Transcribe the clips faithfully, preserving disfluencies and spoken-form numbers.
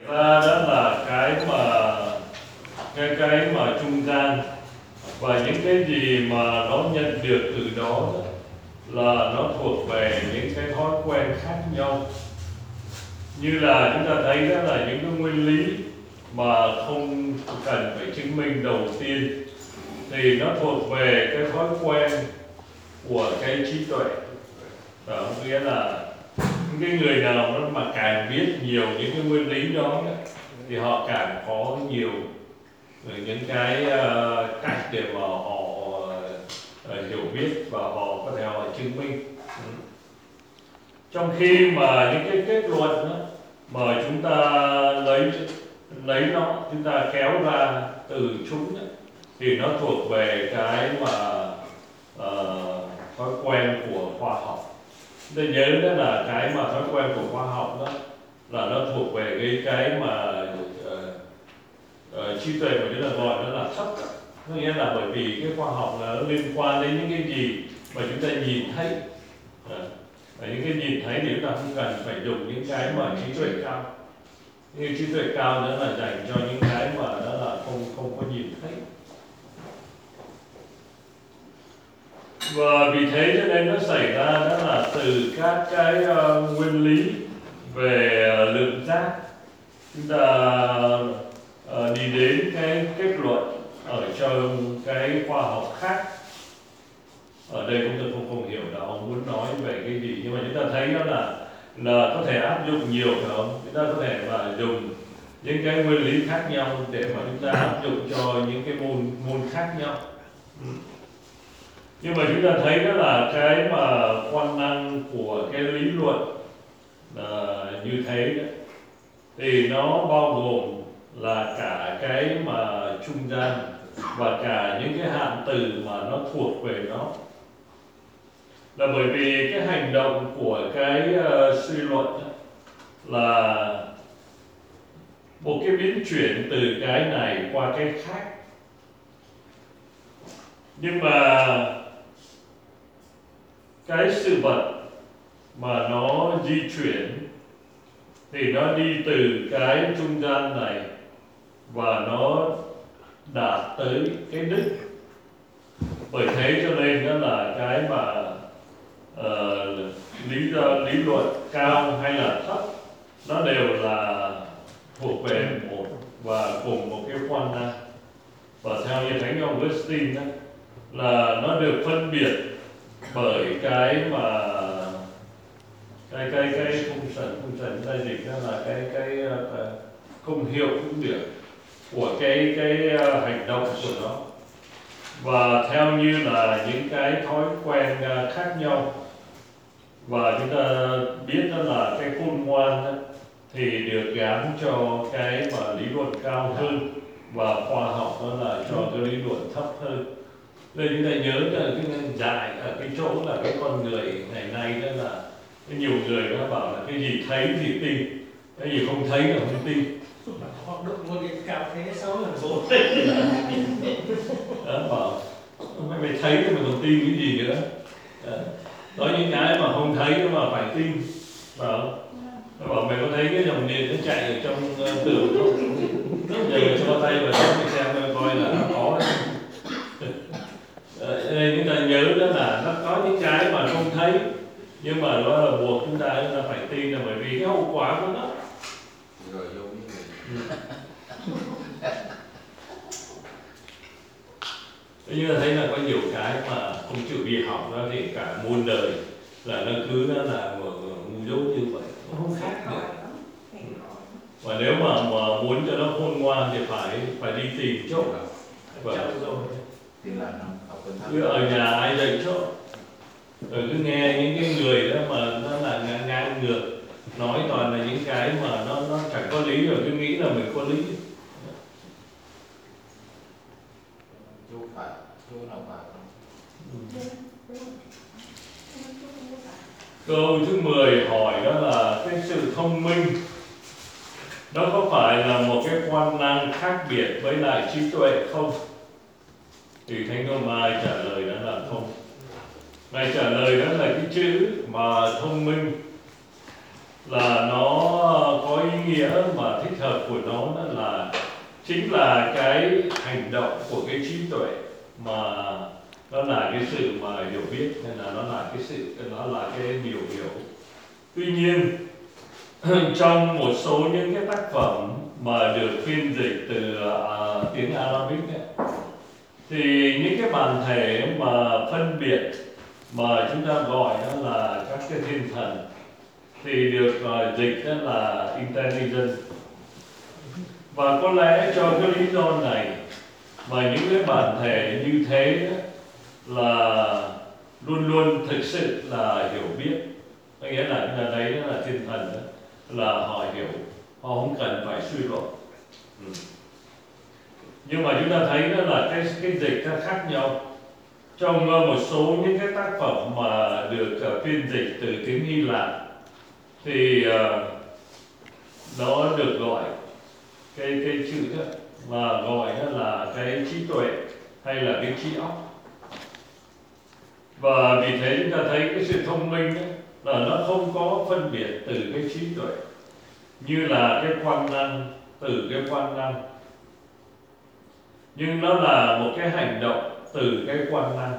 Ra đó là cái mà cái cái mà trung gian, và những cái gì mà nó nhận được từ đó là nó thuộc về những cái thói quen khác nhau. Như là chúng ta thấy đó là những cái nguyên lý mà không cần phải chứng minh đầu tiên, thì nó thuộc về cái thói quen của cái trí tuệ. Đó nghĩa là những cái người nào nó mà càng biết nhiều những cái nguyên lý đó thì họ càng có nhiều những cái uh, cách để mà họ uh, hiểu biết và họ có thể họ chứng minh. Ừ. Trong khi mà những cái kết luận đó, mà chúng ta lấy lấy nó, chúng ta kéo ra từ chúng đó, thì nó thuộc về cái mà uh, thói quen của khoa học. Tôi nhớ đó là cái mà thói quen của khoa học đó là nó thuộc về cái cái mà uh, uh, trí tuệ mà chúng ta gọi nó là thấp. Có nghĩa là bởi vì cái khoa học là nó liên quan đến những cái gì mà chúng ta nhìn thấy. Uh, và những cái nhìn thấy thì chúng ta không cần phải dùng những cái mà trí tuệ cao. Nhưng trí tuệ cao nữa là dành cho những cái mà nó là không không có nhìn thấy. Và vì thế cho nên nó xảy ra đó là từ các cái uh, nguyên lý về uh, lượng giác, chúng ta uh, đi đến cái kết luận ở trong cái khoa học khác. Ở đây cũng tôi không không hiểu là ông muốn nói về cái gì, nhưng mà chúng ta thấy đó là là có thể áp dụng nhiều, phải không? Chúng ta có thể mà dùng những cái nguyên lý khác nhau để mà chúng ta áp dụng cho những cái môn môn khác nhau. Ừ. Nhưng mà chúng ta thấy đó là cái mà quan năng của cái lý luận là như thế đó, thì nó bao gồm là cả cái mà trung gian và cả những cái hạn từ mà nó thuộc về nó. Là bởi vì cái hành động của cái uh, suy luận đó, là một cái biến chuyển từ cái này qua cái khác. Nhưng mà cái sự vật mà nó di chuyển thì nó đi từ cái trung gian này và nó đạt tới cái đích. Bởi thế cho nên đó là cái mà uh, lý lý luận cao hay là thấp nó đều là thuộc về một và cùng một cái quan năng. Và theo như Thánh Augustine đó, là nó được phân biệt bởi cái mà cái cái cái khung sần khung sần đại dịch, đó là cái cái uh, công hiệu cũng được của cái cái uh, hành động của nó. Và theo như là những cái thói quen uh, khác nhau, và chúng ta biết đó là cái khôn ngoan đó, thì được gán cho cái mà lý luận cao hơn, và khoa học đó là cho cái lý luận thấp hơn. Nên chúng ta nhớ là cái dạy ở cái chỗ là cái con người ngày nay đó là cái nhiều người nó bảo là cái gì thấy thì tin, cái gì không thấy là không tin. Họ đụng một cái cà phê sáu lần rồi. Đó bảo mày, mày thấy thì mày còn tin cái gì nữa. Đó. Có những cái mà không thấy mà phải tin. Bảo nó bảo mày có thấy cái dòng điện nó chạy ở trong uh, tường không? Giờ mày cho tay vào đó mày xem coi là nó có đấy. Nên chúng ta nhớ đó là nó có những cái mà không thấy, nhưng mà nó là buộc chúng ta chúng ta phải tin, là bởi vì cái hậu quả của nó. Rồi vô cái gì? Như ta thấy là có nhiều cái mà không chịu đi học đó thì cả muôn đời là nó cứ nó là ngu dốt như vậy, nó không khác được. Và nếu mà, mà muốn cho nó khôn ngoan thì phải phải đi tìm chỗ. Vâng. Tin là nó học bên Cứ ở nhà ai dạy chỗ, rồi cứ nghe những cái người đó mà nó là ngang, ngang ngược, nói toàn là những cái mà nó nó chẳng có lý, rồi cứ nghĩ là mình có lý. chú phải, chú nào phải không? Câu thứ mười hỏi đó là cái sự thông minh nó có phải là một cái quan năng khác biệt với lại trí tuệ không? Thì Thánh Tô Mai trả lời đó là không. Ngài trả lời đó là cái chữ mà thông minh là nó có ý nghĩa mà thích hợp của nó đó là chính là cái hành động của cái trí tuệ, mà nó là cái sự mà hiểu biết, nên là nó là cái sự nó là cái điều hiểu. Tuy nhiên trong một số những cái tác phẩm mà được phiên dịch từ uh, tiếng Arabic ấy, thì những cái bản thể mà phân biệt mà chúng ta gọi đó là các cái thiên thần thì được uh, dịch đó là intelligence. Và có lẽ cho cái lý do này mà những cái bản thể như thế đó là luôn luôn thực sự là hiểu biết. Có nghĩa là chúng ta thấy đó là thiên thần đó, là họ hiểu, họ không cần phải suy luận. Ừ. Nhưng mà chúng ta thấy đó là cái cái dịch nó khác nhau. Trong một số những cái tác phẩm mà được uh, phiên dịch từ tiếng Hy Lạp thì uh, nó được gọi cái cái chữ đó mà gọi đó là cái trí tuệ hay là cái trí óc. Và vì thế chúng ta thấy cái sự thông minh đó, là nó không có phân biệt từ cái trí tuệ, như là cái quan năng từ cái quan năng, nhưng nó là một cái hành động từ cái quan năng.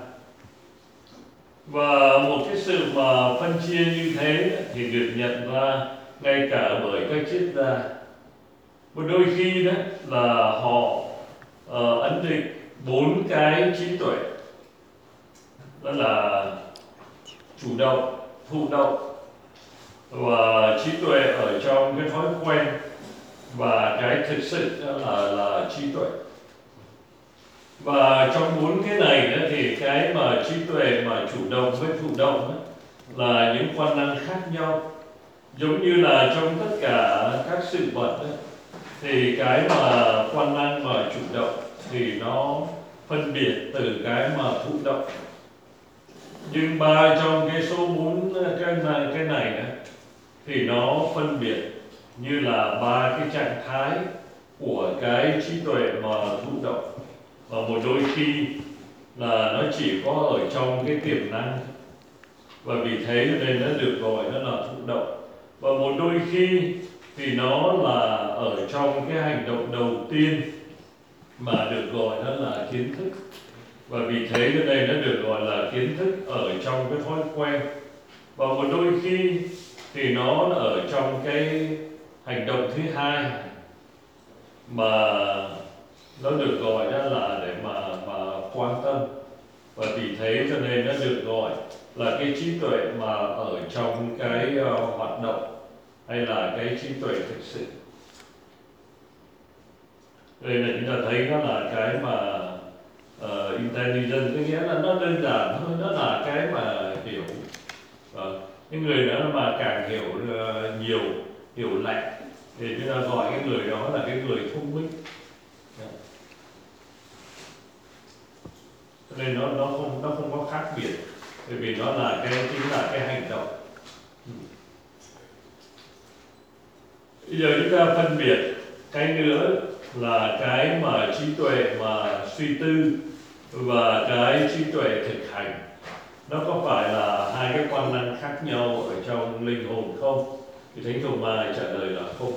Và một cái sự mà phân chia như thế thì được nhận ra ngay cả bởi các triết gia. Một đôi khi đó là họ uh, ấn định bốn cái trí tuệ, đó là chủ động, thụ động và trí tuệ ở trong cái thói quen, và cái thực sự đó là là trí tuệ. Và trong bốn cái này đó thì cái mà trí tuệ mà chủ động với thụ động đó là những quan năng khác nhau. Giống như là trong tất cả các sự vật đó, thì cái mà quan năng mà chủ động thì nó phân biệt từ cái mà thụ động. Nhưng ba trong cái số bốn cái này, cái này đó, thì nó phân biệt như là ba cái trạng thái của cái trí tuệ mà thụ động. Và một đôi khi là nó chỉ có ở trong cái tiềm năng, và vì thế nên nó được gọi nó là thụ động. Và một đôi khi thì nó là ở trong cái hành động đầu tiên mà được gọi nó là kiến thức, và vì thế cho nên nó được gọi là kiến thức ở trong cái thói quen. Và một đôi khi thì nó ở trong cái hành động thứ hai mà nó được gọi đó là để mà mà quan tâm, và vì thế cho nên nó được gọi là cái trí tuệ mà ở trong cái uh, hoạt động, hay là cái trí tuệ thực sự. Đây là chúng ta thấy nó là cái mà uh, intelligence, có nghĩa là nó đơn giản thôi, nó là cái mà hiểu. Uh, cái người đó mà càng hiểu uh, nhiều, hiểu lạnh, thì chúng ta gọi cái người đó là cái người thông minh. Cho nên nó nó không nó không có khác biệt, bởi vì nó là cái chính là cái hành động. Bây giờ chúng ta phân biệt cái nữa là cái mà trí tuệ mà suy tư và cái trí tuệ thực hành. Nó có phải là hai cái quan năng khác nhau ở trong linh hồn không? Thì Thánh Thomas trả lời là không.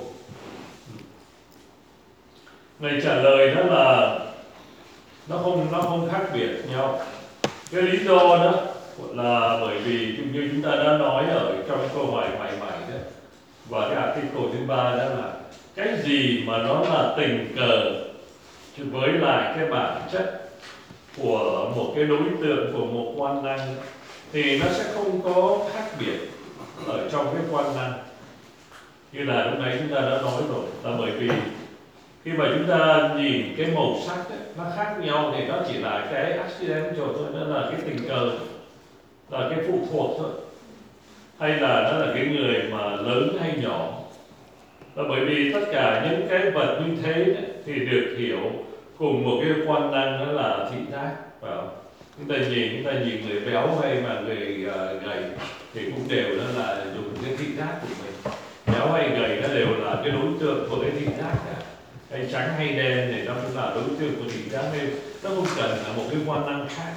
Ngài trả lời đó là nó không nó không khác biệt nhau. Cái lý do đó là bởi vì như chúng ta đã nói ở trong câu hỏi mày mày đó, và cái article thứ ba đó là cái gì mà nó là tình cờ với lại cái bản chất của một cái đối tượng, của một quan năng, thì nó sẽ không có khác biệt ở trong cái quan năng. Như là lúc nãy chúng ta đã nói rồi, là bởi vì khi mà chúng ta nhìn cái màu sắc ấy, nó khác nhau thì nó chỉ là cái accidental thôi, nó là cái tình cờ, là cái phụ thuộc thôi, hay là nó là cái người mà lớn hay nhỏ. Là bởi vì tất cả những cái vật như thế đấy, thì được hiểu cùng một cái quan năng, đó là thị giác. Phải không? Chúng ta nhìn, chúng ta nhìn người béo hay mà người uh, gầy thì cũng đều đó là dùng cái thị giác của mình. Béo hay gầy nó đều là cái đối tượng của cái thị giác cả. Hay trắng hay đen thì nó cũng là đối tượng của thị giác, nên nó không cần là một cái quan năng khác.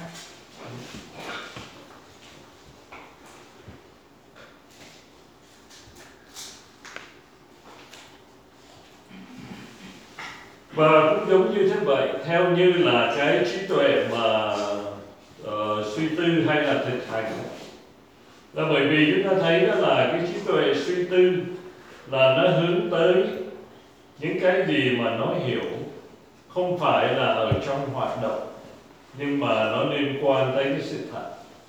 Và cũng giống như thế vậy, theo như là cái trí tuệ mà uh, suy tư hay là thực hành, là bởi vì chúng ta thấy đó là cái trí tuệ suy tư là nó hướng tới những cái gì mà nó hiểu, không phải là ở trong hoạt động, nhưng mà nó liên quan tới cái sự thật.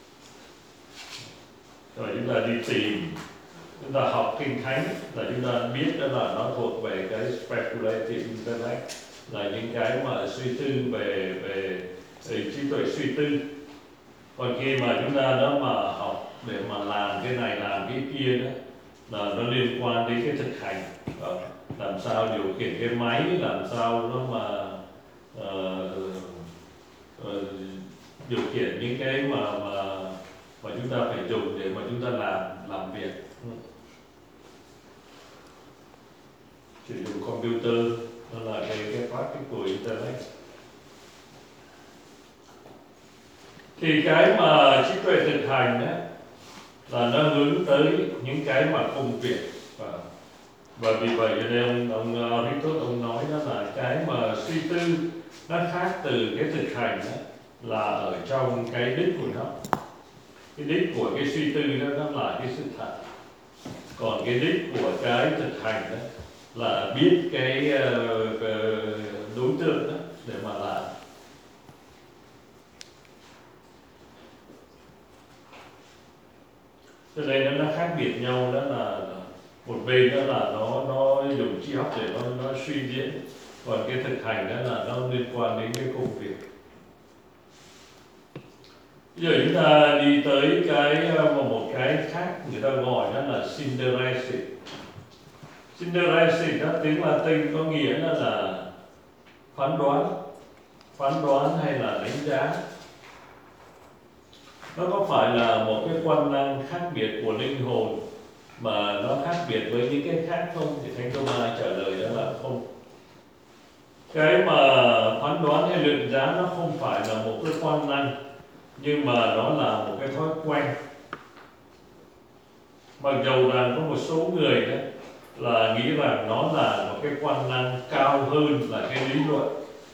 Rồi chúng ta đi tìm, chúng ta học kinh thánh là chúng ta biết đó là nó thuộc về cái speculative intellect, là những cái mà suy tư về về, về trí tuệ suy tư. Còn khi mà chúng ta đó mà học để mà làm cái này làm cái kia đó, là nó liên quan đến cái thực hành. Đó. Làm sao điều khiển cái máy, làm sao nó mà uh, uh, điều khiển những cái mà mà mà chúng ta phải dùng để mà chúng ta làm làm việc. Sử dụng computer, đó là cái cái practical intellect. Thì cái mà trí tuệ thực hành đó, là nó hướng tới những cái mà công việc. Và, và vì vậy cho nên ông ông Aristotle ông nói đó là cái mà suy tư nó khác từ cái thực hành đó, là ở trong cái đích của nó. Cái đích của cái suy tư đó, đó là cái sự thật. Còn cái đích của cái thực hành đó là biết cái uh, đối tượng đó để mà làm. Cho nên nó khác biệt nhau, đó là một bên đó là nó nó dùng trí óc để nó nó suy diễn, còn cái thực hành đó là nó liên quan đến cái công việc. Bây giờ chúng ta đi tới cái một cái khác người ta gọi đó là synderesis. Synderesis đó tiếng Latin có nghĩa đó là phán đoán, phán đoán hay là đánh giá. Nó có phải là một cái quan năng khác biệt của linh hồn mà nó khác biệt với những cái khác không? Thì Thánh Thomas trả lời đó là không. Cái mà phán đoán hay luận giá nó không phải là một cái quan năng, nhưng mà nó là một cái thói quen. Mặc dầu rằng có một số người đó là nghĩ rằng nó là một cái quan năng cao hơn là cái lý luận,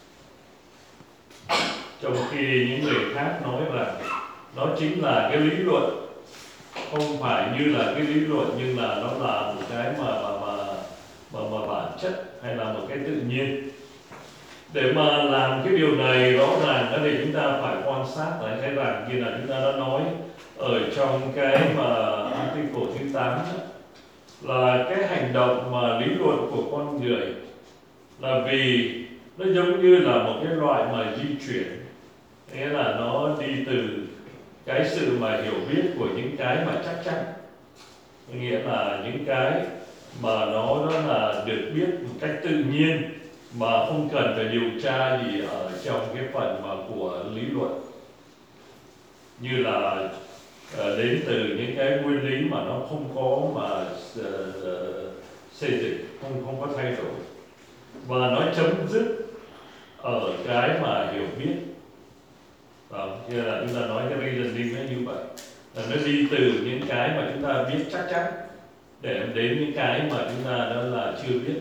trong khi những người khác nói rằng nó chính là cái lý luận, không phải như là cái lý luận, nhưng là nó là một cái mà mà mà mà, mà bản chất hay là một cái tự nhiên. Để mà làm cái điều này rõ ràng đó thì chúng ta phải quan sát lại thấy rằng như là chúng ta đã nói ở trong cái mà article thứ tám đó, là cái hành động mà lý luận của con người là vì nó giống như là một cái loại mà di chuyển, nghĩa là nó đi từ cái sự mà hiểu biết của những cái mà chắc chắn, nghĩa là những cái mà nó đó là được biết một cách tự nhiên mà không cần phải điều tra gì ở trong cái phần mà của lý luận, như là uh, đến từ những cái nguyên lý mà nó không có mà uh, uh, xây dựng, không không có thay đổi, và nó chấm dứt ở cái mà hiểu biết. Vâng, như là chúng ta nói cái reasoning nó như vậy, là nó đi từ những cái mà chúng ta biết chắc chắn để đến những cái mà chúng ta đó là chưa biết.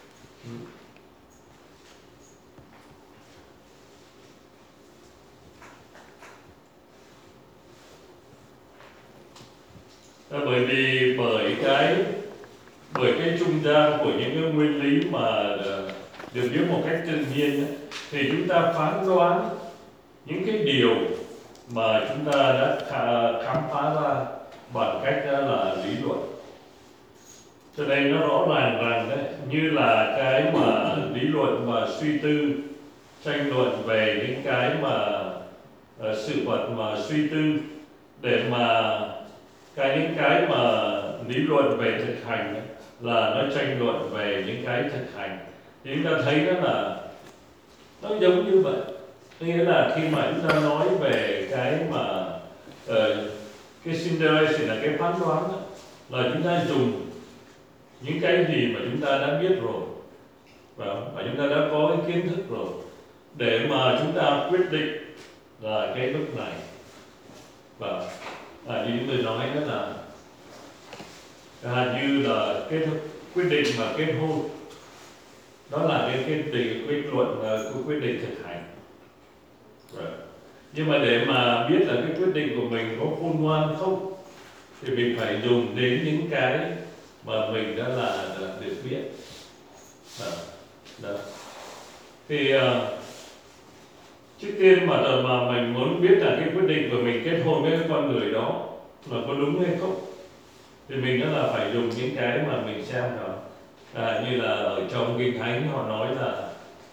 Đó, bởi vì bởi cái bởi cái trung gian của những cái nguyên lý mà được biết một cách tự nhiên đó, thì chúng ta phán đoán những cái điều mà chúng ta đã khám phá ra bằng cách đó là lý luận. Cho nên nó rõ ràng rằng đấy, như là cái mà lý luận mà suy tư, tranh luận về những cái mà uh, sự vật mà suy tư, để mà cái những cái mà lý luận về thực hành đấy, là nó tranh luận về những cái thực hành. Thì chúng ta thấy đó là nó giống như vậy. Nghĩa là khi mà chúng ta nói về cái mà uh, cái synderesis là cái phán đoán đó, là chúng ta dùng những cái gì mà chúng ta đã biết rồi và, và chúng ta đã có cái kiến thức rồi để mà chúng ta quyết định là cái lúc này. Và à, như chúng tôi nói đó là à, như là kết quyết định mà kết hôn, đó là cái cái định quyết luận và cái quyết định thực hành. Rồi. Nhưng mà để mà biết là cái quyết định của mình có khôn ngoan không thì mình phải dùng đến những cái mà mình đã là, là được biết. Đó. Đó. Thì uh, trước tiên mà mà mình muốn biết là cái quyết định của mình kết hôn với con người đó là có đúng hay không thì mình đó là phải dùng những cái mà mình xem rồi. À, như là ở trong Kinh Thánh họ nói là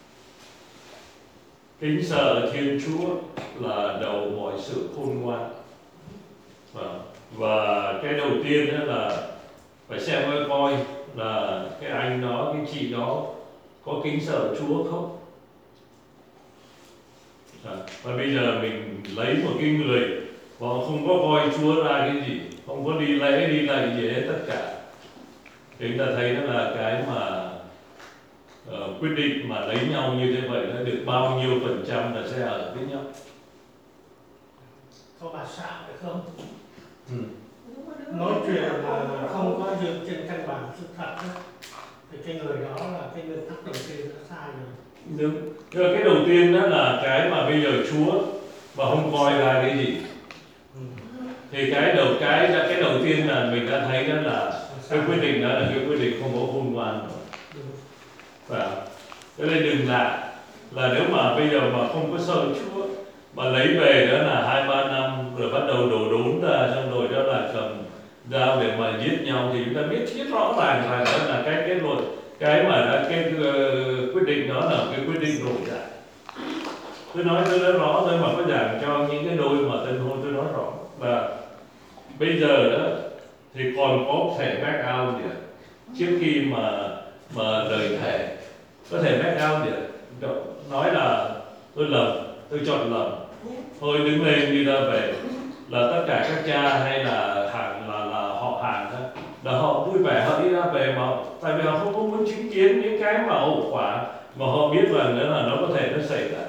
kính sợ Thiên Chúa là đầu mọi sự khôn ngoan. Và, và cái đầu tiên đó là phải xem coi là cái anh đó, cái chị đó có kính sợ Chúa không. À, và bây giờ mình lấy một cái người họ không có coi Chúa ra cái gì, không có đi lễ đi lạy gì hết tất cả, thì chúng ta thấy đó là cái mà uh, quyết định mà lấy nhau như thế vậy nó được bao nhiêu phần trăm là sẽ ở với nhau. Có bà xạo phải không? Ừ. Nói chuyện là không có dựa trên căn bản sự thật đó, thì cái người đó là cái nguyên tắc đầu tiên đã sai rồi. Đúng. Rồi cái đầu tiên đó là cái mà bây giờ Chúa mà không coi ra cái gì. Ừ. Thì cái đầu cái cái đầu tiên là mình đã thấy đó là cái quyết định đó là cái quyết định không có khôn ngoan rồi. Và cho nên đừng lạ là nếu mà bây giờ mà không có sợ Chúa mà lấy về đó là hai ba năm rồi bắt đầu đổ đốn ra, xong rồi đó là cầm dao để mà giết nhau thì chúng ta biết thiết rõ ràng là đó là cái kết luận, cái mà đã cái uh, quyết định đó là cái quyết định rủi rẻ. Tôi nói tôi nói rõ tôi mà có giảng cho những cái đôi mà tân hôn tôi nói rõ là bây giờ đó thì còn có thể back out được trước khi mà mà rời thể, có thể back out được, nói là tôi lầm, tôi chọn lầm, thôi đứng lên đi ra về, là tất cả các cha hay là hàng là là họ hàng đó là họ vui vẻ họ đi ra về, mà tại vì họ không có muốn chứng kiến những cái mà hậu quả mà họ biết rằng nữa là nó có thể nó xảy ra.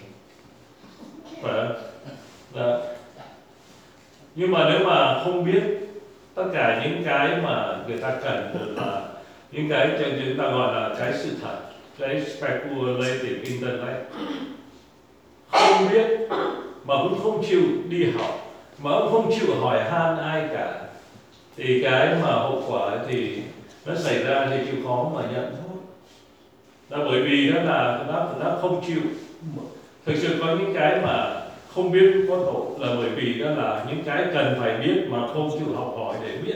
Phải đó. Nhưng mà nếu mà không biết tất cả những cái mà người ta cần là những cái chúng ta gọi là cái sự thật, cái speculative intellect, không biết mà cũng không chịu đi học mà cũng không chịu hỏi han ai cả, thì cái mà hậu quả thì nó xảy ra thì chịu khó mà nhận thôi. Đó, bởi vì đó là nó nó không chịu. Thực sự có những cái mà không biết có tội là bởi vì đó là những cái cần phải biết mà không chịu học hỏi để biết.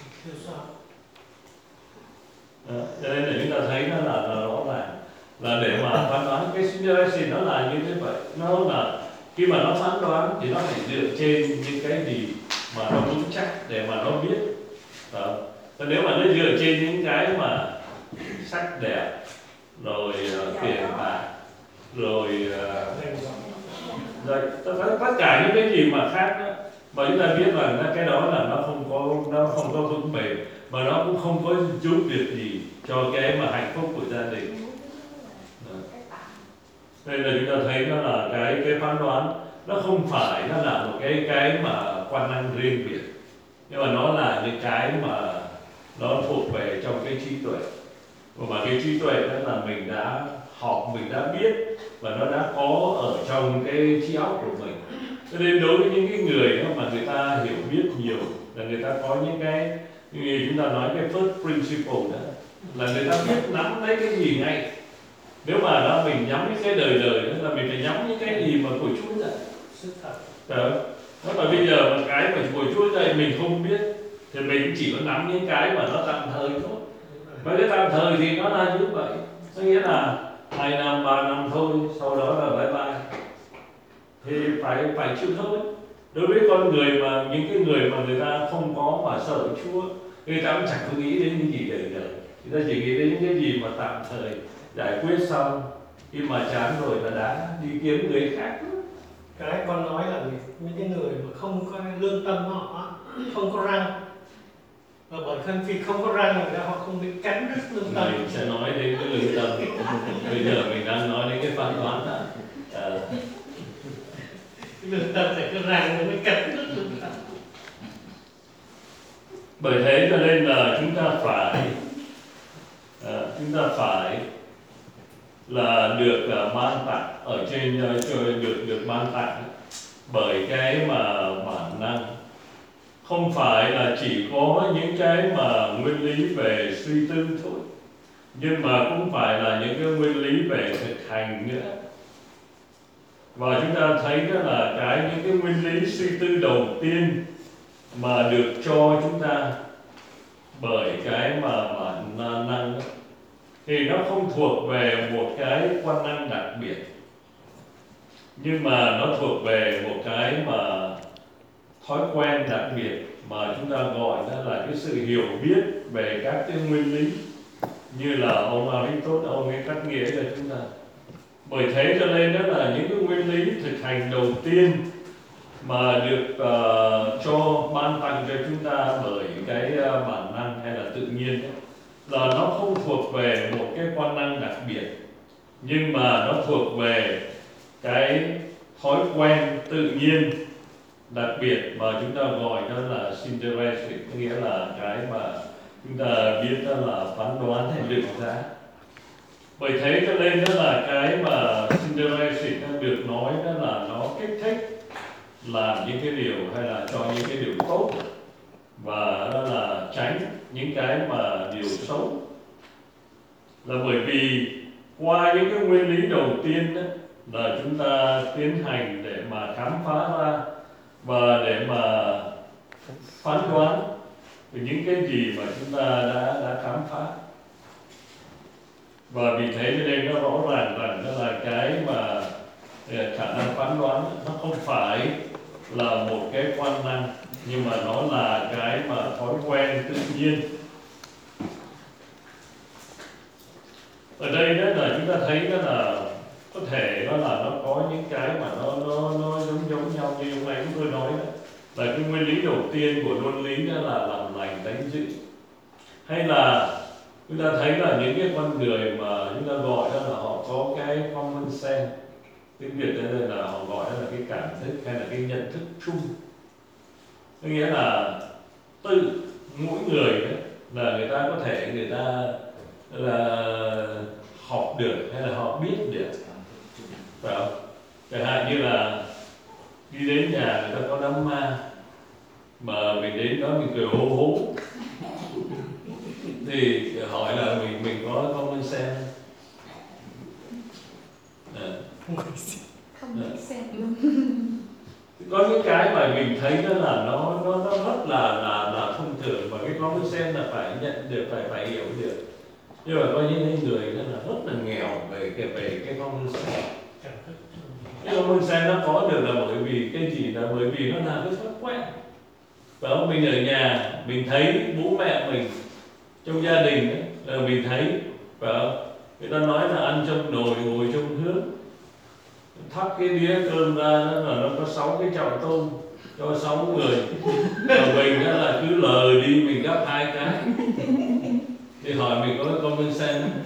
Đó, cho nên là chúng ta thấy nó là, là rõ ràng là để mà phán đoán cái simulation nó là như thế vậy, nó là khi mà nó phán đoán thì nó phải dựa trên những cái gì mà nó vững chắc để mà nó biết. Đó. Còn nếu mà nó dựa trên những cái mà sắc đẹp rồi uh, tiền bạc rồi uh, rồi tất, tất cả những cái gì mà khác đó, mà chúng ta biết rằng cái đó là nó không có nó không có vững bền mà nó cũng không có giúp việc gì cho cái mà hạnh phúc của gia đình. Nên là chúng ta thấy nó là cái cái phán đoán nó không phải nó là một cái cái mà quan năng riêng biệt, nhưng mà nó là những cái mà nó thuộc về trong cái trí tuệ, và cái trí tuệ đó là mình đã học, mình đã biết và nó đã có ở trong cái trí óc của mình. Cho nên đối với những cái người đó mà người ta hiểu biết nhiều là người ta có những cái như chúng ta nói cái first principle đó là người ta biết nắm lấy cái gì ngay. Nếu mà đó mình nhắm những cái đời đời đó là mình phải nhắm những cái gì mà của Chúa dạy. Đó. Đó là bây giờ một cái mà của Chúa dạy mình không biết thì mình chỉ có nắm những cái mà nó tạm thời thôi. Và cái tạm thời thì nó là như vậy. Có nghĩa là hai năm, ba năm thôi, sau đó là bye bye. Thì phải phải chịu thôi. Đối với con người mà những cái người mà người ta không có mà sợ Chúa, người ta cũng chẳng có nghĩ đến những gì đời đời. Người ta chỉ nghĩ đến những cái gì mà tạm thời giải quyết xong, khi mà chán rồi là đã đi kiếm người khác. Cái con nói là những cái người mà không có lương tâm họ, không có răng, và bởi thân vì không có răng thì họ không biết cắn đứt lương tâm. Mình sẽ nói đến cái lương tâm. Bây giờ mình đang nói đến cái phán đoán đó. À. Lương tâm phải có răng mới cắn đứt lương tâm. Bởi thế cho nên là chúng ta phải à, chúng ta phải là được uh, ban tặng ở trên uh, được được ban tặng bởi cái mà bản năng, không phải là chỉ có những cái mà nguyên lý về suy tư thôi, nhưng mà cũng phải là những cái nguyên lý về thực hành nữa. Và chúng ta thấy đó là cái những cái nguyên lý suy tư đầu tiên mà được cho chúng ta bởi cái mà bản năng đó, thì nó không thuộc về một cái quan năng đặc biệt, nhưng mà nó thuộc về một cái mà thói quen đặc biệt mà chúng ta gọi đó là cái sự hiểu biết về các cái nguyên lý, như là ông Aristotle ông ấy cắt nghĩa cho chúng ta. Bởi thế cho nên đó là những cái nguyên lý thực hành đầu tiên mà được uh, cho ban tặng cho chúng ta bởi cái uh, bản năng hay là tự nhiên đó, là nó không thuộc về một cái quan năng đặc biệt, nhưng mà nó thuộc về cái thói quen tự nhiên đặc biệt mà chúng ta gọi đó là synthesis, nghĩa là cái mà chúng ta biết đó là phán đoán hay định giá. Bởi thế cho nên đó là cái mà synthesis được nói đó là nó kích thích làm những cái điều hay là cho những cái điều tốt, và đó là tránh những cái mà điều xấu, là bởi vì qua những cái nguyên lý đầu tiên đó là chúng ta tiến hành để mà khám phá ra và để mà phán đoán về những cái gì mà chúng ta đã đã khám phá. Và vì thế cho nên nó rõ ràng rằng đó là cái mà khả năng phán đoán nó không phải là một cái quan năng, nhưng mà nó là cái mà thói quen tự nhiên. Ở đây đó là chúng ta thấy đó là có thể đó là nó có những cái mà nó nó nó giống giống nhau, như hôm nay chúng tôi nói đó, là cái nguyên lý đầu tiên của luân lý đó là làm lành đánh giữ, hay là chúng ta thấy là những cái con người mà chúng ta gọi đó là họ có cái common sense, tiếng Việt đây là họ gọi đó là cái cảm thức hay là cái nhận thức chung, có nghĩa là tự mỗi người đấy là người ta có thể người ta là học được hay là họ biết được, phải không? Chẳng hạn như là đi đến nhà người ta có đám ma mà mình đến đó mình cười hô hố thì hỏi là mình mình có common sense à. Không biết xem luôn. Có những cái mà mình thấy đó là nó nó nó rất là là là thông thường, và cái common sense là phải nhận được, phải phải hiểu được. Nhưng mà có những người đó là rất là nghèo về cái về cái common sense. Cái common sense nó có được là bởi vì cái gì, là bởi vì nó là cái thói quen. Và ông mình ở nhà mình thấy bố mẹ mình trong gia đình ấy, là mình thấy, phải không? Người ta nói là ăn trong nồi ngồi trong hương, thắp cái đĩa cơm ra là nó có sáu cái chậu tôm cho sáu người, và mình đó là cứ lờ đi mình gắp hai cái, thì hỏi mình có cái common sense không?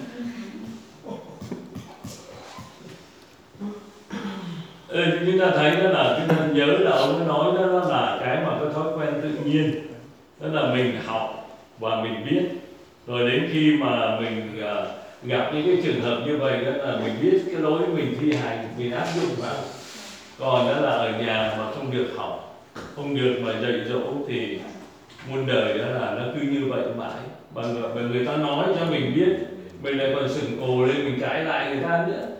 Ừ, chúng ta thấy đó là chúng ta nhớ là ông ấy nói đó, đó là cái mà cái thói quen tự nhiên, đó là mình học và mình biết, rồi đến khi mà mình uh, gặp những cái trường hợp như vậy đó là mình biết cái lối mình thi hành, mình áp dụng vào. Còn đó là ở nhà mà không được học, không được mà dạy dỗ thì muôn đời đó là nó cứ như vậy mãi. Và người, và người ta nói cho mình biết, mình lại còn sừng ồ lên mình cãi lại người ta nữa.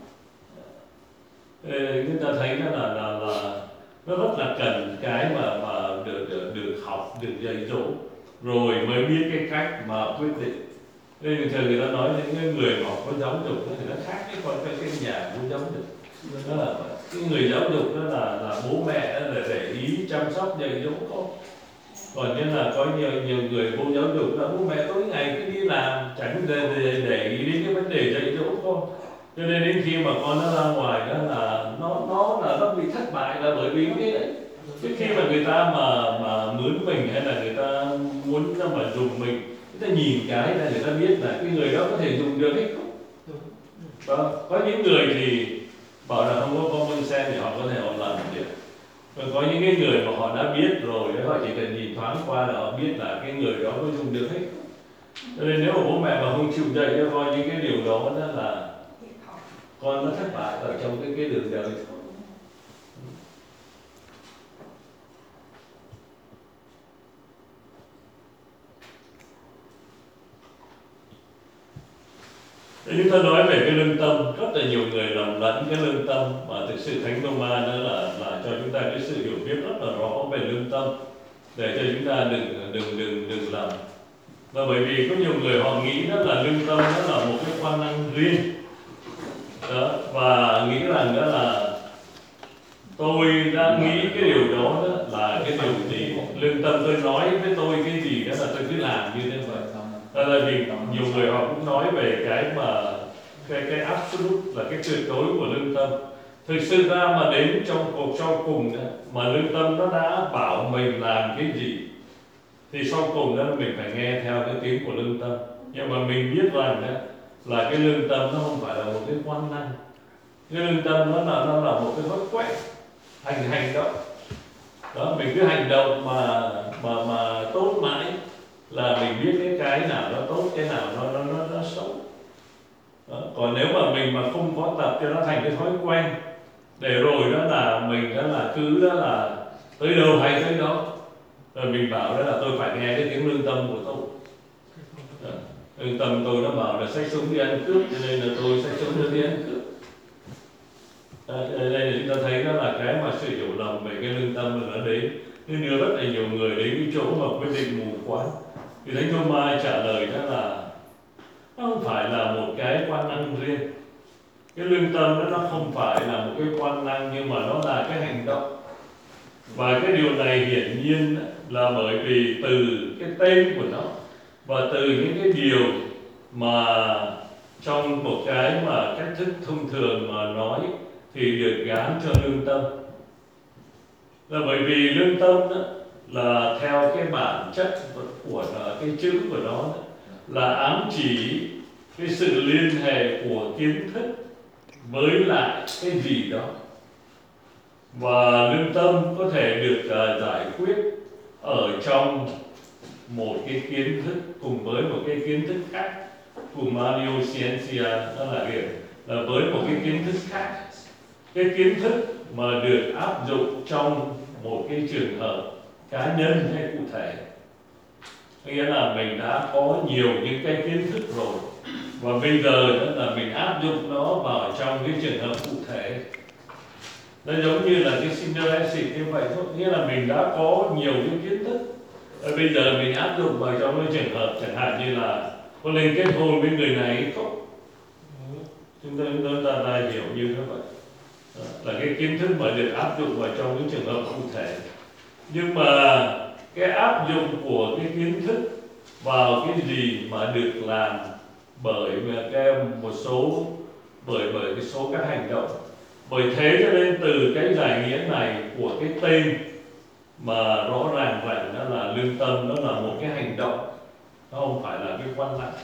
Ê, chúng ta thấy đó là, là, là nó rất là cần cái mà, mà được, được, được học, được dạy dỗ, rồi mới biết cái cách mà quyết định. Nên thường người ta nói những người mà có giáo dục thì nó khác cái con cái, cái nhà có giáo dục. Đó là cái người giáo dục đó là, là bố mẹ đó là để ý chăm sóc dạy dỗ con. Còn như là có nhiều nhiều người vô giáo dục là bố mẹ tối ngày cứ đi làm, chẳng để, để, để ý đến cái vấn đề dạy dỗ con. Cho nên đến khi mà con nó ra ngoài đó là nó nó là nó bị thất bại, là bởi vì cái đấy. Cái khi mà người ta mà mà mướn mình hay là người ta muốn mà dùng mình, người ta nhìn cái là người ta biết là cái người đó có thể dùng được hay không. Đó. Có những người thì bảo là không có common sense thì họ có thể họ làm được. Còn có những cái người mà họ đã biết rồi, họ chỉ cần nhìn thoáng qua là họ biết là cái người đó có dùng được hay không. Cho nên nếu mà bố mẹ mà không chịu dạy cho con những cái điều đó, đó là con nó thất bại ở trong cái cái đường đời. Chúng ta nói về cái lương tâm, rất là nhiều người lầm lẫn cái lương tâm, mà thực sự Thánh Roma đó là là cho chúng ta cái sự hiểu biết rất là rõ về lương tâm, để cho chúng ta đừng đừng đừng đừng lầm. Và bởi vì có nhiều người họ nghĩ đó là lương tâm đó là một cái quan năng riêng đó, và nghĩ rằng đó là tôi đã nghĩ cái điều đó, đó là cái điều gì lương tâm tôi nói với tôi cái gì đó là tôi cứ làm như thế vậy. Đó là vì nhiều người họ cũng nói về cái mà cái cái absolute là cái tuyệt đối của lương tâm. Thực sự ra mà đến trong cuộc sau cùng đó, mà lương tâm nó đã bảo mình làm cái gì thì sau cùng đó mình phải nghe theo cái tiếng của lương tâm. Nhưng mà mình biết rằng đó là cái lương tâm nó không phải là một cái quan năng. Cái lương tâm nó là nó là một cái thói quen hành hành động. Đó, mình cứ hành động mà mà mà tốt mãi là mình biết cái cái nào nó tốt, cái nào nó nó nó, nó xấu. Đó. Còn nếu mà mình mà không có tập cho nó thành cái thói quen, để rồi đó là mình đó là cứ đó là tới đâu hay tới đó, rồi mình bảo đó là tôi phải nghe cái tiếng lương tâm của tôi. Đó. Lương tâm tôi nó bảo là xách súng đi ăn cướp, cho nên là tôi xách súng đi ăn cướp. Đây là chúng ta thấy đó là cái mà sự hiểu lầm về cái lương tâm là nó đến. Nên đưa rất là nhiều người đến cái chỗ mà quyết định mù quáng. Thì Thánh Thomas trả lời đó là nó không phải là một cái quan năng riêng. Cái lương tâm đó nó không phải là một cái quan năng, nhưng mà nó là cái hành động. Và cái điều này hiển nhiên là bởi vì từ cái tên của nó và từ những cái điều mà trong một cái mà cách thức thông thường mà nói thì được gán cho lương tâm. Là bởi vì lương tâm đó là theo cái bản chất của nó, cái chữ của nó đó, là ám chỉ cái sự liên hệ của kiến thức với lại cái gì đó. Và lương tâm có thể được uh, giải quyết ở trong một cái kiến thức cùng với một cái kiến thức khác. Humanio scientia, đó là gì? Là với một cái kiến thức khác. Cái kiến thức mà được áp dụng trong một cái trường hợp cá nhân hay cụ thể. Nghĩa là mình đã có nhiều những cái kiến thức rồi, và bây giờ đó là mình áp dụng nó vào trong cái trường hợp cụ thể. Nó giống như là cái Cinderella như vậy thôi. Nghĩa là mình đã có nhiều cái kiến thức, và bây giờ mình áp dụng vào trong cái trường hợp chẳng hạn như là có nên kết hôn với người này hay không. Chúng ta chúng ta, ta hiểu như thế vậy. Đó, là cái kiến thức mà được áp dụng vào trong cái trường hợp cụ thể. Nhưng mà cái áp dụng của cái kiến thức vào cái gì mà được làm bởi cái một số bởi bởi cái số các hành động. Bởi thế cho nên từ cái giải nghĩa này của cái tên mà rõ ràng rằng đó là lương tâm, nó là một cái hành động, nó không phải là cái quan năng.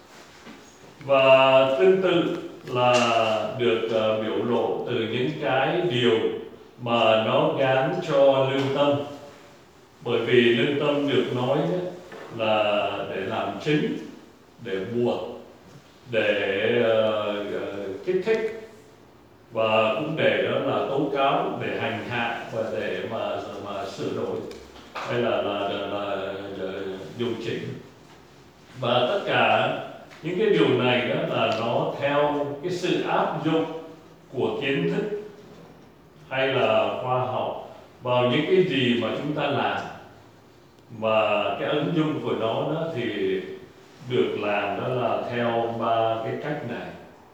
Và tương tự là được uh, biểu lộ từ những cái điều mà nó gán cho lương tâm. Bởi vì lương tâm được nói là để làm chính, để buộc, để uh, uh, kích thích, và cũng để đó là tố cáo, để hành hạ và để mà mà sửa đổi hay là là, là, là, là điều chỉnh. Và tất cả những cái điều này đó là nó theo cái sự áp dụng của kiến thức hay là khoa học vào những cái gì mà chúng ta làm, và cái ứng dụng của nó đó thì được làm đó là theo ba cái cách này.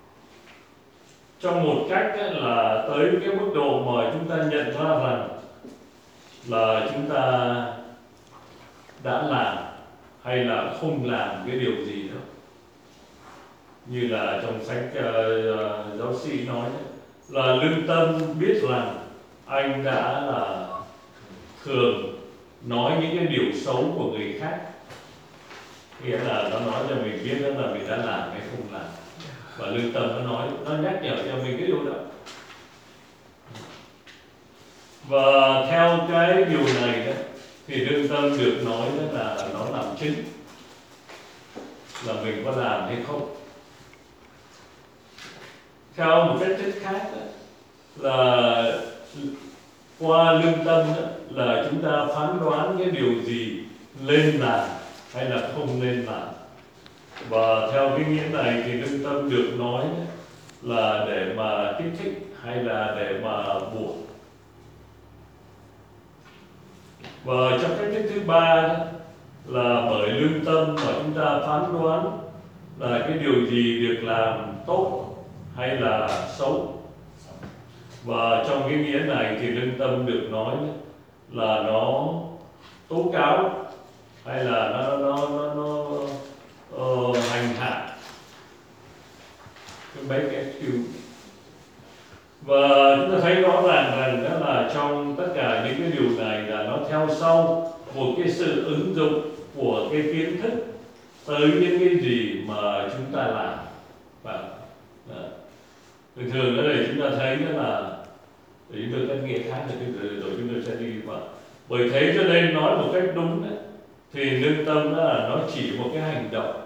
Trong một cách là tới cái mức độ mà chúng ta nhận ra rằng là chúng ta đã làm hay là không làm cái điều gì đó. Như là trong sách uh, giáo sĩ nói đấy, là lương tâm biết rằng anh đã là thường nói những cái điều xấu của người khác. Nghĩa là nó nói cho mình biết đó là mình đã làm hay không làm. Và lương tâm nó nói, nó nhắc nhở cho mình cái điều đó. Và theo cái điều này đó, thì lương tâm được nói đó là nó làm chính, là mình có làm hay không. theo một cách thức khác đó, là qua lương tâm đó, là chúng ta phán đoán cái điều gì lên làm hay là không nên làm. Và theo cái nghĩa này thì lương tâm được nói đó, là để mà kích thích hay là để mà buộc. Và trong cách thức thứ ba đó, là bởi lương tâm mà chúng ta phán đoán là cái điều gì được làm tốt hay là xấu. Và trong cái nghĩa này thì lương tâm được nói là nó tố cáo hay là nó nó nó, nó uh, hành hạ, make excuse. Và chúng ta thấy rõ ràng rằng đó là trong tất cả những cái điều này là nó theo sau một cái sự ứng dụng của cái kiến thức tới những cái gì mà chúng ta làm. Và thường thường ở đây chúng ta thấy đó là để chúng tôi cách nghĩa khác rồi, rồi chúng tôi sẽ đi vào. Bởi thế cho nên nói một cách đúng đấy, thì lương tâm đó là nó chỉ một cái hành động,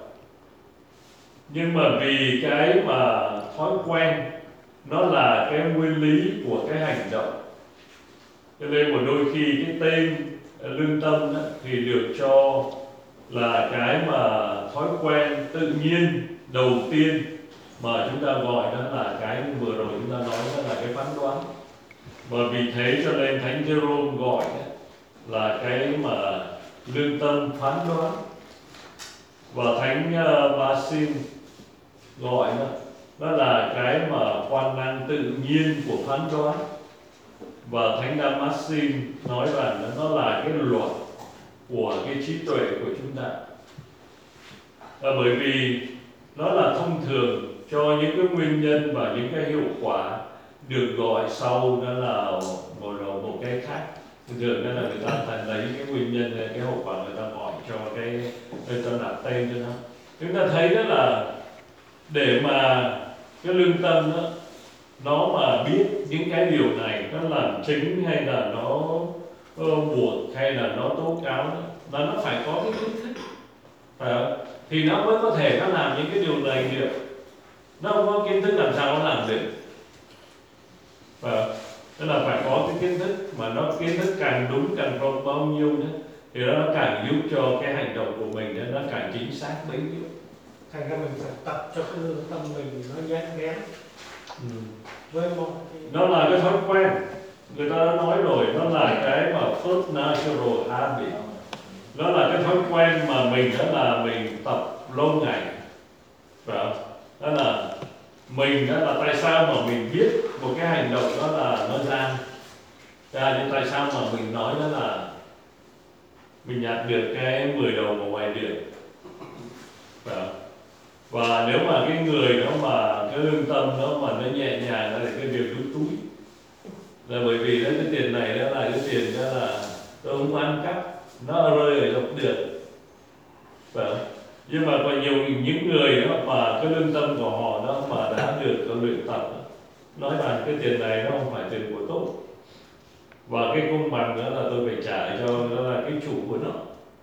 nhưng mà vì cái mà thói quen nó là cái nguyên lý của cái hành động, cho nên một đôi khi cái tên lương tâm đó, thì được cho là cái mà thói quen tự nhiên đầu tiên mà chúng ta gọi đó là cái vừa rồi chúng ta nói đó là cái phán đoán. Và vì thế cho nên Thánh Jerome gọi đó là cái mà lương tâm phán đoán. Và Thánh uh, Basil gọi đó, đó là cái mà quan năng tự nhiên của phán đoán. Và Thánh Damascene nói rằng nó là cái luật của cái trí tuệ của chúng ta. Và bởi vì nó là thông thường cho những cái nguyên nhân và những cái hiệu quả được gọi sau đó là một, một cái khác. Thường đó là người ta thành lấy cái nguyên nhân, cái hậu quả người ta gọi cho cái, người ta đặt tên cho nó. Chúng ta thấy đó là để mà cái lương tâm đó, nó mà biết những cái điều này nó làm chứng hay là nó uh, buộc hay là nó tố cáo đó, là nó phải có cái kiến thức, phải không? Thì nó mới có thể nó làm những cái điều này được. Nó không có kiến thức làm sao nó làm được, phải không? Tức là phải có cái kiến thức, mà nó kiến thức càng đúng càng có bao nhiêu nữa thì nó càng giúp cho cái hành động của mình nó càng chính xác bấy nhiêu. Thành ra mình phải tập cho cái lương tâm mình nó nhát ghét. Ừ. Với một Nó là cái thói quen, người ta đã nói rồi, nó là cái mà first natural habit. Nó là cái thói quen mà mình đó là mình tập lâu ngày, phải không? Đó là mình đó là tại sao mà mình biết một cái hành động đó là nó gian ra, nhưng tại sao mà mình nói đó là mình nhặt được cái mười đồng ở ngoài đường, phải không? Và nếu mà cái người đó mà cái lương tâm đó mà nó nhẹ nhàng đó là cái việc rút túi, là bởi vì đó cái tiền này đó là cái tiền đó là tôi không ăn cắp, nó rơi ở dọc đường, phải không? Nhưng mà còn nhiều những người đó mà cái lương tâm của họ đó mà đã được luyện tập đó, nói rằng cái tiền này nó không phải tiền của tôi, và cái công bằng đó là tôi phải trả cho đó là cái chủ của nó.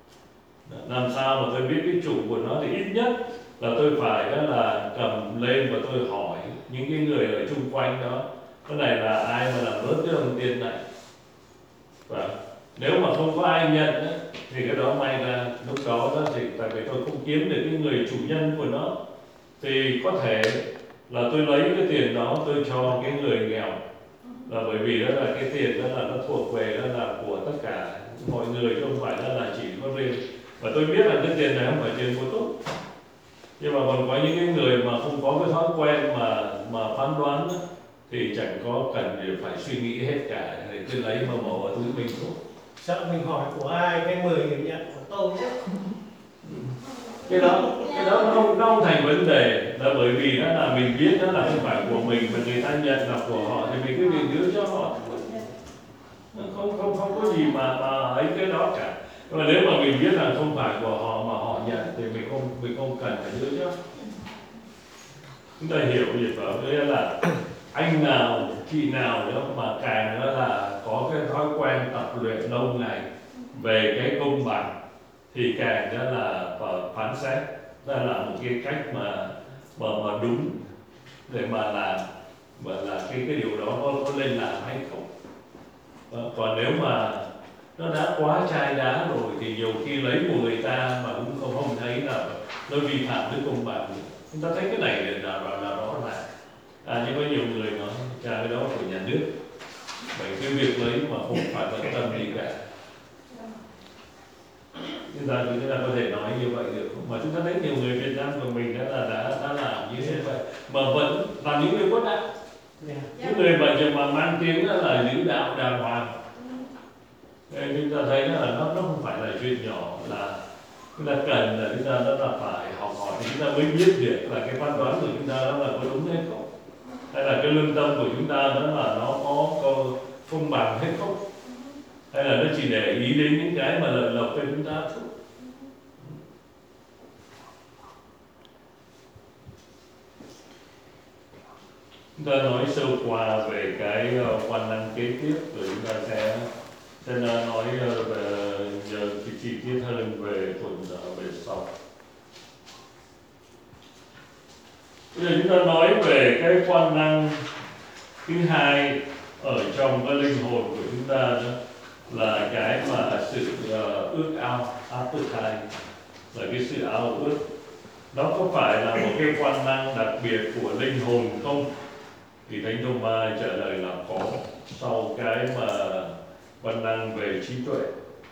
Làm sao mà tôi biết cái chủ của nó thì ít nhất là tôi phải đó là cầm lên và tôi hỏi những cái người ở chung quanh đó, cái này là ai mà làm lớn cái đồng tiền này, và nếu mà không có ai nhận đó, thì cái đó may ra lúc đó, đó thì tại vì tôi không kiếm được cái người chủ nhân của nó, thì có thể là tôi lấy cái tiền đó tôi cho cái người nghèo, là bởi vì đó là cái tiền đó là nó thuộc về đó là của tất cả mọi người chứ không phải đó là chỉ có riêng. Và tôi biết là cái tiền này không phải tiền của tôi, nhưng mà còn có những cái người mà không có cái thói quen mà mà phán đoán đó, thì chẳng có cần để phải suy nghĩ hết cả, thì cứ lấy mà bỏ vào túi mình thôi. sợ mình hỏi của ai cái mười người nhận của tôi chứ. Cái đó cái đó nó không, nó không thành vấn đề, là bởi vì đó là mình biết đó là không phải của mình mà người ta nhận là của họ thì mình cứ việc giữ cho họ, không không không có gì mà mà ấy cái đó cả. Nhưng mà nếu mà mình biết là không phải của họ mà họ nhận thì mình không mình không cần phải giữ cho. Chúng ta hiểu gì phải không? Nghĩa là anh nào chị nào đó mà càng đó là có cái thói quen tập luyện lâu ngày về cái công bằng thì càng đó là phán xét, đó là một cái cách mà mà mà đúng để mà làm. mà là cái cái điều đó có, có nên làm hay không. Đó. Còn nếu mà nó đã quá chai đá rồi thì nhiều khi lấy của người ta mà cũng không không thấy là nó vi phạm đến công bằng. Chúng ta thấy cái này là là là rõ ràng. À, nhưng có nhiều người nói cha cái đó của nhà nước, vậy cái việc lấy mà không phải quan tâm gì cả. Chúng ta chúng ta có thể nói như vậy được không? Mà chúng ta thấy nhiều người Việt Nam của mình đã là đã đã làm như thế vậy mà vẫn làm những điều bất đạo. Yeah. Những người mà mà mang tiếng là giữ đạo đàng hoàng. Nên chúng ta thấy là nó nó không phải là chuyện nhỏ, là chúng ta cần là chúng ta đó là phải học hỏi thì chúng ta mới biết được là cái phán đoán của chúng ta đó là có đúng hay không, hay là cái lương tâm của chúng ta đó là nó có, có công bằng hay không, hay là nó chỉ để ý đến những cái mà lợi lộc cho chúng ta thôi. Chúng ta nói sơ qua về cái quan năng kế tiếp rồi chúng ta sẽ sẽ nói về giờ cái chi tiết hơn về tuần về sau. Bây giờ chúng ta nói về cái quan năng thứ hai ở trong cái linh hồn của chúng ta đó là cái mà sự uh, ước ao, appetite, là cái sự ao ước. Đó có phải là một cái quan năng đặc biệt của linh hồn không? Thì Thánh Thomas trả lời là có, sau cái mà quan năng về trí tuệ.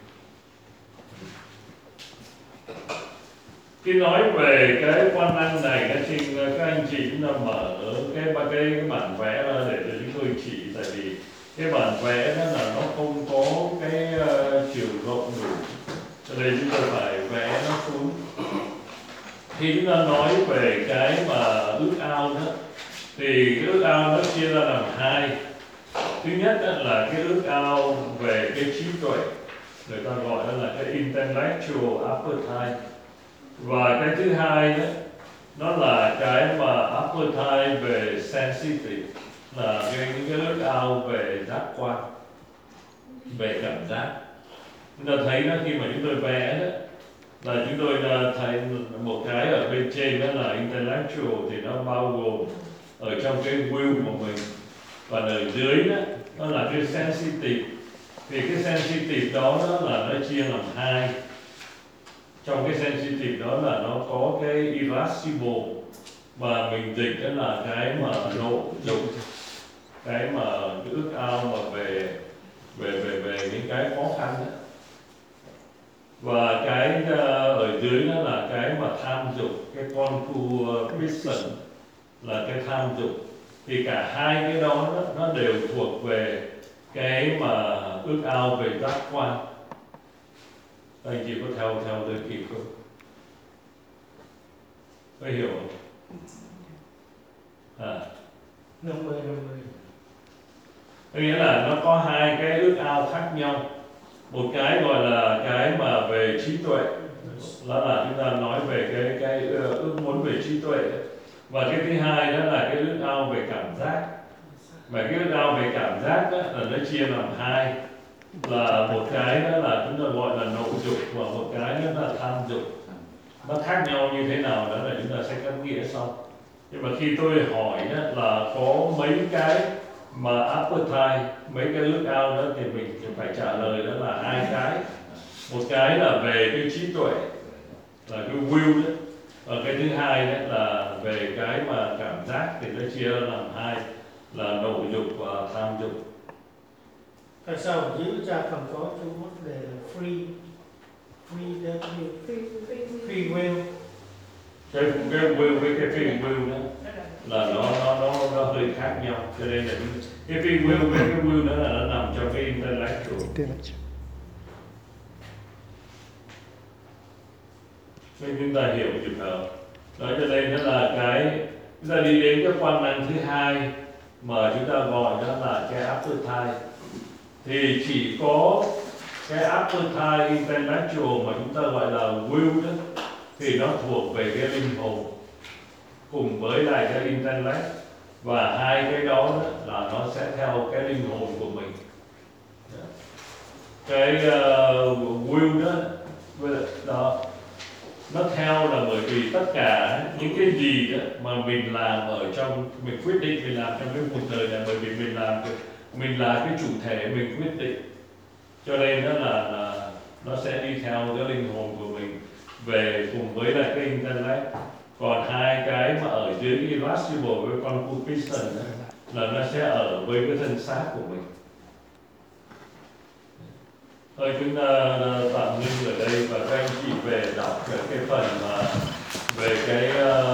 Khi nói về cái quan năng này, các anh, các anh chị chúng ta mở cái, cái, cái bản vẽ ra để cho chúng tôi chỉ, tại vì cái bản vẽ đó là nó không có cái uh, chiều rộng đủ, cho nên chúng ta phải vẽ nó xuống. Khi chúng ta nói về cái mà ước ao đó, thì cái ước ao nó chia ra làm hai. Thứ nhất là cái ước ao về cái trí tuệ, người ta gọi đó là cái intellectual appetite. Và cái thứ hai đó, nó là cái mà appetite về sensitive, là cái, cái ước ao về giác quan, về cảm giác. Chúng ta thấy đó, khi mà chúng tôi vẽ đó, là chúng tôi thấy một cái ở bên trên đó là intellectual, thì nó bao gồm ở trong cái will của mình, và ở dưới đó nó là cái sensitive. Thì cái sensitive đó, đó là nó chia làm hai. Trong cái sensitive đó là nó có cái irascible, mà mình dịch đó là cái mà nộ dụng, cái mà cái ước ao mà về về về về những cái khó khăn đó. Và cái uh, ở dưới đó là cái mà tham dục, cái concupiscence, là cái tham dục. Thì cả hai cái đó, đó nó đều thuộc về cái mà ước ao về giác quan. Anh chị có theo theo tôi kịp không? Có hiểu không? À. năm mươi năm mươi. Có nghĩa là nó có hai cái ước ao khác nhau. Một cái gọi là cái mà về trí tuệ, đó là chúng ta nói về cái cái ước muốn về trí tuệ. Và cái thứ hai đó là cái ước ao về cảm giác. Và cái ước ao về cảm giác đó là nó chia làm hai. Là một cái đó là chúng ta gọi là nội dục, và một cái đó là tham dục. Nó khác nhau như thế nào đó là chúng ta sẽ cắt nghĩa sau. Nhưng mà khi tôi hỏi đó là có mấy cái mà appetite, mấy cái ước ao đó, thì mình phải trả lời đó là hai cái. Một cái là về cái trí tuệ, là cái will đó. Và cái thứ hai đó là về cái mà cảm giác, thì nó chia ra làm hai, là nội dục và tham dục. Tại sao ở dưới cha còn có chú vấn đề là free free will, Free, free, free will. Cái cái will với cái free will đó là nó nó nó nó hơi khác nhau, cho nên là cái free will với cái will đó là nó nằm trong cái intellectual. Nên chúng ta hiểu trường hợp đó, cho nên nó là cái chúng ta đi đến cái quan năng thứ hai mà chúng ta gọi đó là cái appetite. Thì chỉ có cái appetite intellectual mà chúng ta gọi là will đó, thì nó thuộc về cái linh hồn cùng với lại cái intellect, và hai cái đó, đó là nó sẽ theo cái linh hồn của mình. Cái uh, will đó, đó nó theo là bởi vì tất cả những cái gì đó mà mình làm ở trong, mình quyết định mình làm trong cái cuộc đời này, bởi vì mình làm mình là cái chủ thể mình quyết định, cho nên đó là, là nó sẽ đi theo cái linh hồn của mình về cùng với lại cái intellect. Còn hai cái mà ở dưới cái irascible với concupiscence đó, là nó sẽ ở với cái thân xác của mình. Thôi chúng ta tạm ngưng ở đây và các anh chị về đọc cái, cái phần mà về cái uh,